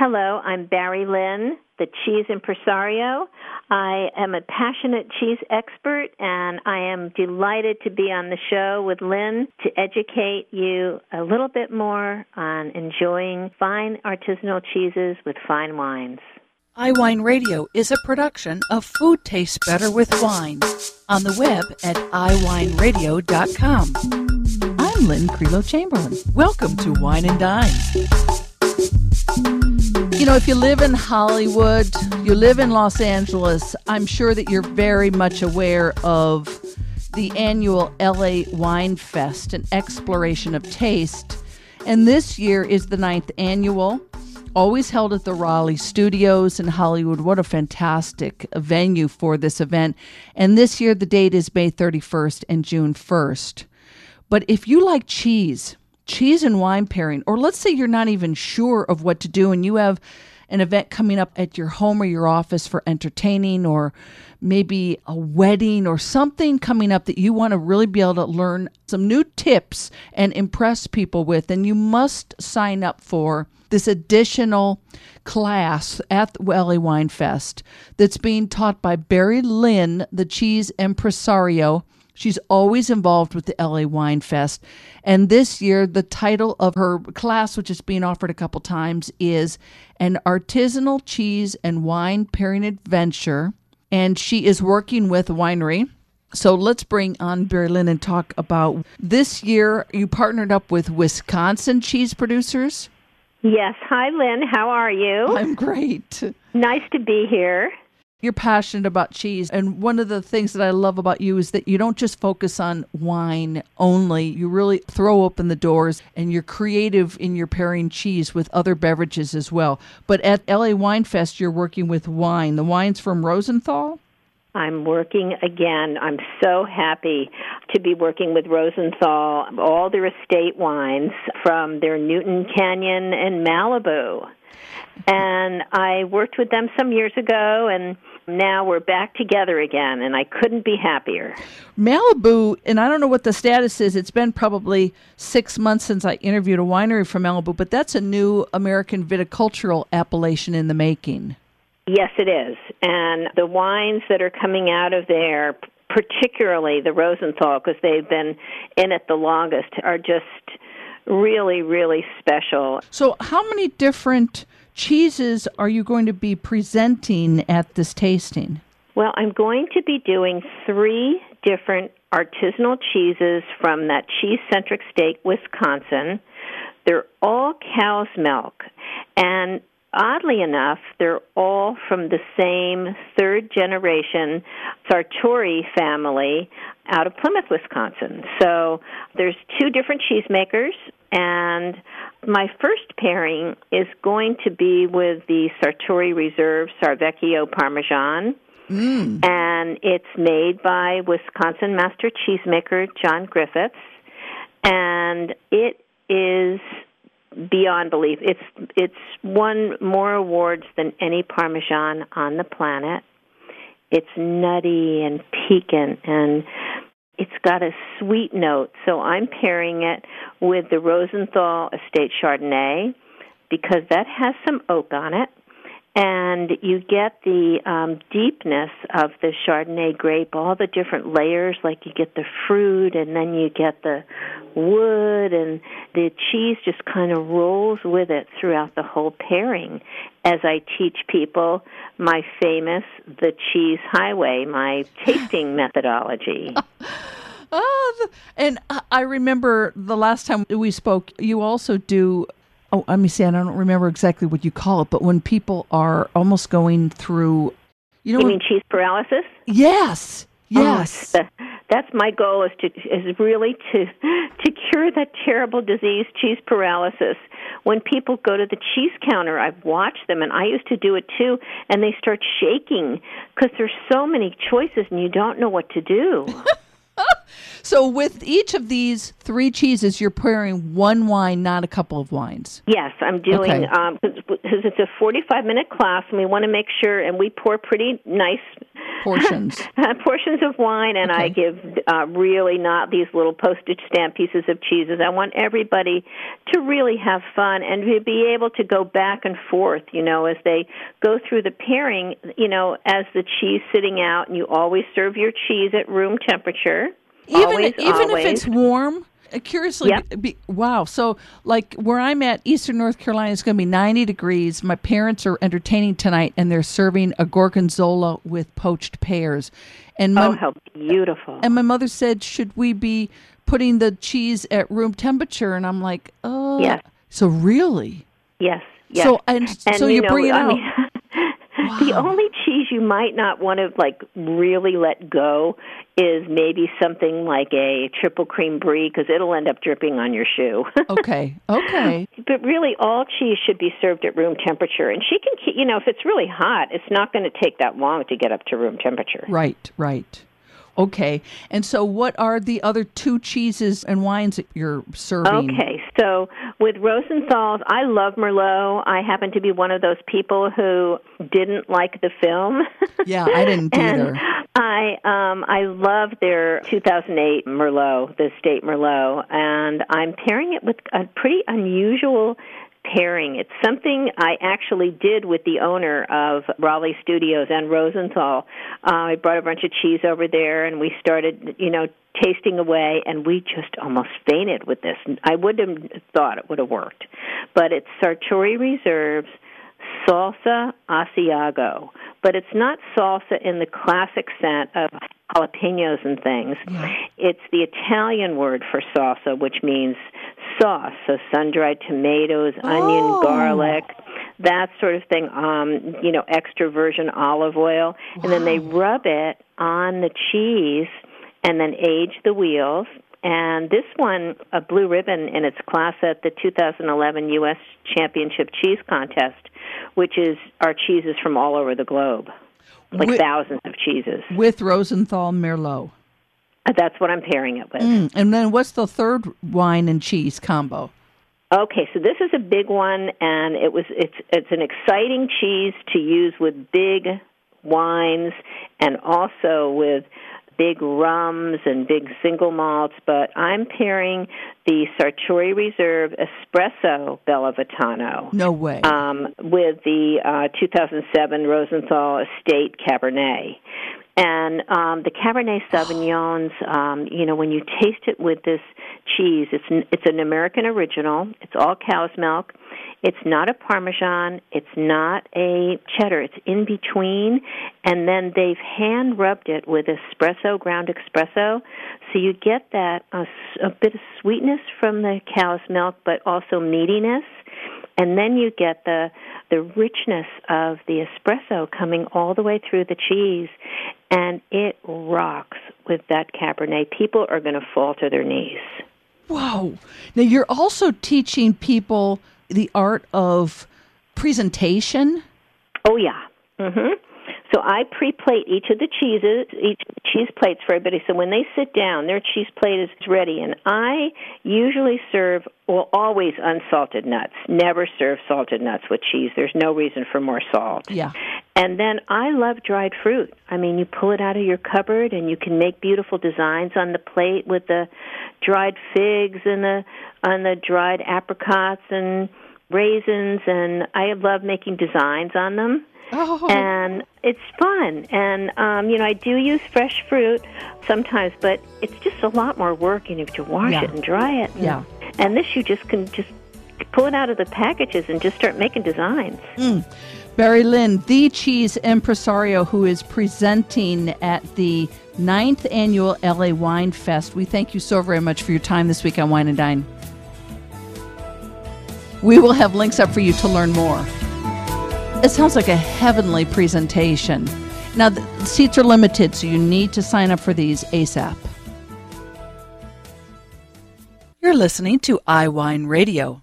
Hello, I'm Barry Lynn, the cheese impresario. I am a passionate cheese expert, and I am delighted to be on the show with Lynn to educate you a little bit more on enjoying fine artisanal cheeses with fine wines. iWine Radio is a production of Food Tastes Better with Wine on the web at iWineRadio.com. I'm Lynn Creelo Chamberlain. Welcome to Wine and Dine. You know, if you live in Hollywood, you live in Los Angeles, I'm sure that you're very much aware of the annual LA Wine Fest, an exploration of taste. And this year is the 9th annual, always held at the Raleigh Studios in Hollywood. What a fantastic venue for this event. And this year the date is May 31st and June 1st. But if you like cheese and wine pairing, or let's say you're not even sure of what to do and you have an event coming up at your home or your office for entertaining, or maybe a wedding or something coming up that you want to really be able to learn some new tips and impress people with, then you must sign up for this additional class at the LA Wine Fest that's being taught by Barry Lynn, the cheese impresario. She's always involved with the LA Wine Fest. And this year, the title of her class, which is being offered a couple times, is An Artisanal Cheese and Wine Pairing Adventure. And she is working with a winery. So let's bring on Barry Lynn and talk about this year. You partnered up with Wisconsin cheese producers. Yes. Hi, Lynn. How are you? I'm great. Nice to be here. You're passionate about cheese, and one of the things that I love about you is that you don't just focus on wine only. You really throw open the doors, and you're creative in your pairing cheese with other beverages as well. But at LA Wine Fest, you're working with wine. The wine's from Rosenthal? I'm working again. I'm so happy to be working with Rosenthal, all their estate wines from their Newton Canyon and Malibu. And I worked with them some years ago, and now we're back together again, and I couldn't be happier. Malibu, and I don't know what the status is. It's been probably 6 months since I interviewed a winery from Malibu, but that's a new American viticultural appellation in the making. Yes, it is. And the wines that are coming out of there, particularly the Rosenthal, because they've been in it the longest, are just really, really special. So how many different cheeses are you going to be presenting at this tasting? Well, I'm going to be doing 3 different artisanal cheeses from that cheese-centric state, Wisconsin. They're all cow's milk, and oddly enough, they're all from the same third-generation Sartori family out of Plymouth, Wisconsin. So there's 2 different cheesemakers, and my first pairing is going to be with the Sartori Reserve Sarvecchio Parmesan, and it's made by Wisconsin master cheesemaker John Griffiths, and it is beyond belief. It's won more awards than any Parmesan on the planet. It's nutty and piquant, and it's got a sweet note. So I'm pairing it with the Rosenthal Estate Chardonnay because that has some oak on it. And you get the deepness of the Chardonnay grape, all the different layers, like you get the fruit and then you get the wood, and the cheese just kind of rolls with it throughout the whole pairing as I teach people my famous The Cheese Highway, my tasting methodology. And I remember the last time we spoke, you also do... Oh, let me see, I don't remember exactly what you call it, but when people are almost going through... You mean cheese paralysis? Yes. That's my goal, is really to cure that terrible disease, cheese paralysis. When people go to the cheese counter, I've watched them, and I used to do it too, and they start shaking because there's so many choices and you don't know what to do. So with each of these 3 cheeses, you're pouring one wine, not a couple of wines. Yes, I'm doing, because it's a 45-minute class, and we want to make sure, and we pour pretty nice portions of wine, and I give really not these little postage stamp pieces of cheeses. I want everybody to really have fun and to be able to go back and forth, as they go through the pairing, as the cheese sitting out, and you always serve your cheese at room temperature. Even if it's warm? Curiously, wow. So, like where I'm at, Eastern North Carolina, it's going to be 90 degrees. My parents are entertaining tonight, and they're serving a gorgonzola with poached pears. And how beautiful. And my mother said, should we be putting the cheese at room temperature? And I'm like, oh. Yes. So really? Yes. So you bring it out. Wow. The only cheese you might not want to really let go is maybe something like a triple cream brie, because it'll end up dripping on your shoe. Okay. But really, all cheese should be served at room temperature. And she can keep, if it's really hot, it's not going to take that long to get up to room temperature. Right. Okay. And so what are the other 2 cheeses and wines that you're serving? Okay. So with Rosenthal's, I love Merlot. I happen to be one of those people who didn't like the film. Yeah, I didn't either. I love their 2008 Merlot, the Estate Merlot, and I'm pairing it with a pretty unusual pairing. It's something I actually did with the owner of Raleigh Studios and Rosenthal. I brought a bunch of cheese over there, and we started, tasting away, and we just almost fainted with this. I wouldn't have thought it would have worked. But it's Sartori Reserve's Salsa Asiago. But it's not salsa in the classic sense of jalapenos and things. Yeah. It's the Italian word for salsa, which means sauce, so sun-dried tomatoes, onion, garlic, that sort of thing, extra virgin olive oil. Wow. And then they rub it on the cheese and then age the wheels. And this won a blue ribbon in its class at the 2011 U.S. Championship Cheese Contest, which is our cheeses from all over the globe, thousands of cheeses. With Rosenthal Merlot. That's what I'm pairing it with. And then what's the third wine and cheese combo? Okay, so this is a big one, and it's an exciting cheese to use with big wines and also with big rums and big single malts, but I'm pairing the Sartori Reserve Espresso Bellavitano. No way. With the 2007 Rosenthal Estate Cabernet. And the Cabernet Sauvignons, when you taste it with this cheese, it's an American original. It's all cow's milk. It's not a Parmesan. It's not a cheddar. It's in between. And then they've hand-rubbed it with ground espresso. So you get that a bit of sweetness from the cow's milk, but also meatiness. And then you get the richness of the espresso coming all the way through the cheese. And it rocks with that Cabernet. People are going to fall to their knees. Wow. Now, you're also teaching people the art of presentation? Oh, yeah. Mm-hmm. So I pre-plate each of the cheese plates for everybody. So when they sit down, their cheese plate is ready. And I usually serve, always unsalted nuts. Never serve salted nuts with cheese. There's no reason for more salt. Yeah. And then I love dried fruit. I mean, you pull it out of your cupboard and you can make beautiful designs on the plate with the dried figs and the dried apricots and raisins. And I love making designs on them. Oh. And it's fun. And, I do use fresh fruit sometimes, but it's just a lot more work. You have to wash it and dry it. And this you can pull it out of the packages and just start making designs. Barry Lynn, the cheese impresario who is presenting at the 9th Annual LA Wine Fest. We thank you so very much for your time this week on Wine and Dine. We will have links up for you to learn more. It sounds like a heavenly presentation. Now, the seats are limited, so you need to sign up for these ASAP. You're listening to iWine Radio.